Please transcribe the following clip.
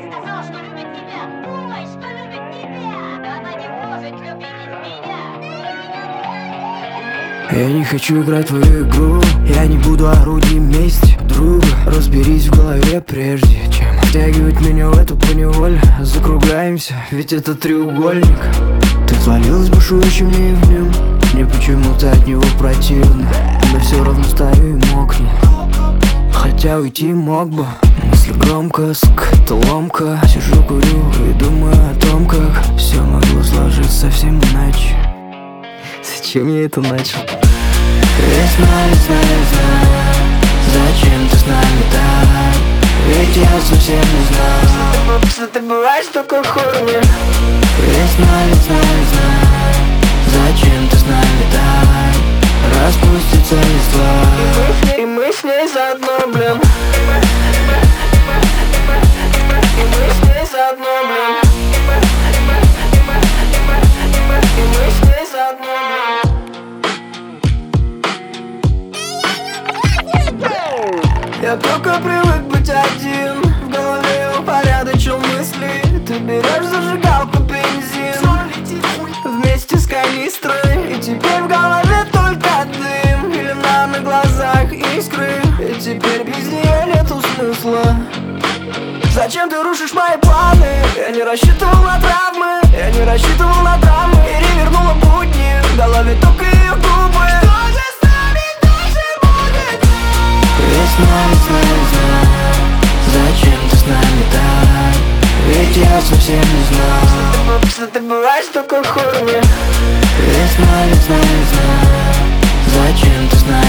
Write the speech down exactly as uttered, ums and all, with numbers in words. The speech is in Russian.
сказала, что любит тебя. Ой, что любит тебя. Да она не может любить меня. Я не хочу играть в твою игру. Я не буду орудием мести друга. Разберись в голове прежде, чем втягивать меня в эту поневоле. Закругляемся, ведь это треугольник. Ты творилась бушующим ливнем. Мне почему-то от него противно, но все равно стою и мокну. Хотя уйти мог бы. Мысли громко, скатоломка. Сижу, курю и думаю о том, как все могло сложиться совсем иначе. Зачем я это начал? Весна, весна, весна. Зачем ты с нами так? Ведь я совсем не знал, что ты бываешь такой хорни. Весна, весна, весна. Зачем ты с нами так? Распустится листва, и мы с ней заодно, блин. И мы с ней заодно, блин. И мы с ней заодно, блин. Я только привык быть один. В голове упорядочил мысли. Ты берешь зажигалку, бензин вместе с канистрой, и теперь в голове только дым. Пелена на глазах, искры, и теперь без нее нету смысла. Зачем ты рушишь мои планы? Я не рассчитывал на травмы. Я не рассчитывал на травмы. Перевернула будни, в голове только ее губы. Что же с нами дальше будет? Весна, весна, весна. Зачем ты с нами так? Ведь я совсем не знал, что ты бываешь такой хорни. Весна, весна, весна. Зачем ты с нами